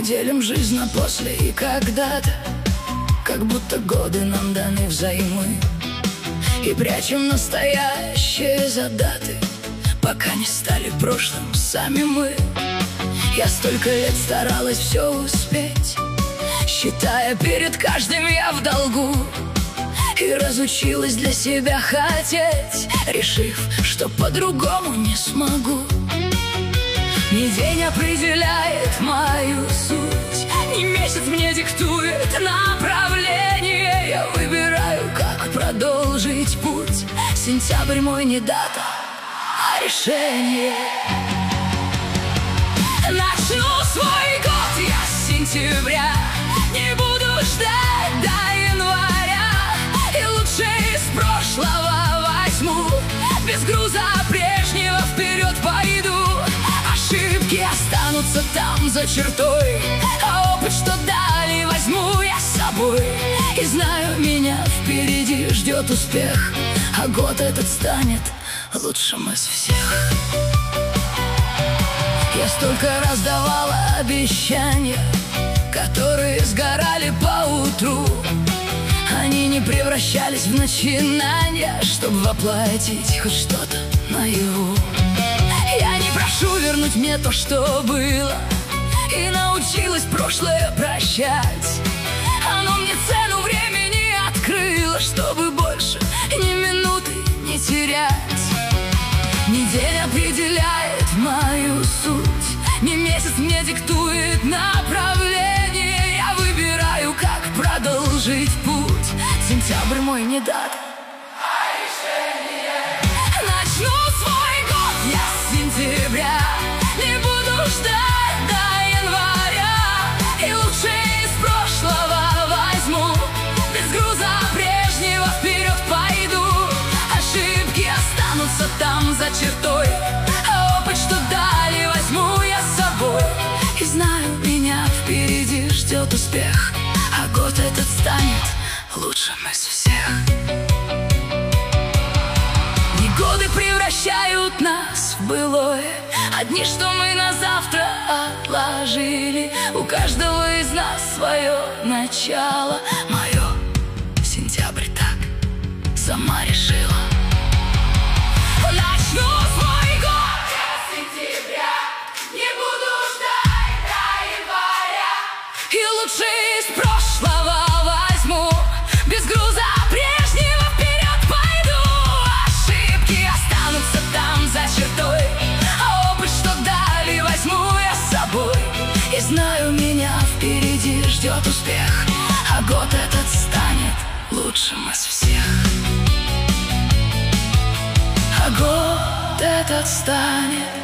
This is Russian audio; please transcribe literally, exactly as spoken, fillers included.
делим жизнь на после и когда-то, как будто годы нам даны взаймы, и прячем настоящее за даты, пока не стали прошлым сами мы. Я столько лет старалась все успеть, считая перед каждым я в долгу, и разучилась для себя хотеть, решив, что по-другому не смогу. Не день определяет мою суть, не месяц мне диктует направление. Я выбираю, как продолжить путь. Сентябрь мой не дата, а решение. Начну свой год я с сентября, не буду ждать до января, и лучше из прошлого возьму, без груза прежнего вперед пойду. Ошибки останутся там за чертой, а опыт, что дали, возьму я с собой. И знаю, меня впереди ждет успех, а год этот станет лучшим из всех. Я столько раз давала обещания, которые сгорали поутру. Они не превращались в начинания, чтобы воплотить хоть что-то наяву. Я не прошу вернуть мне то, что было, и научилась прошлое прощать. Оно мне цену времени открыло, чтобы больше ни минуты не терять. Не день определяет мою суть, не месяц мне диктует направление. Я выбираю, как продолжить путь. Сентябрь мой не дата, а решение. Начну свой год я с сентября, не буду ждать до января, и лучше из прошлого возьму, без груза прежнего вперед пойду. Ошибки останутся там за чертой, а опыт, что дали, возьму я с собой. И знаю, меня впереди ждет успех, а год этот станет лучшим из всех. Годы превращают нас в былое, одни, что мы на завтра отложили. У каждого из нас свое начало, мое сентябрь так сама решила. Начну свой год я с сентября, не буду ждать до января, и лучше из прошлого возьму, без груза прежнего вперед пойду. Ошибки останутся там за чертой, а опыт, что дали, возьму я с собой. И знаю, меня впереди ждет успех, а год этот станет лучшим из всех. А год этот станет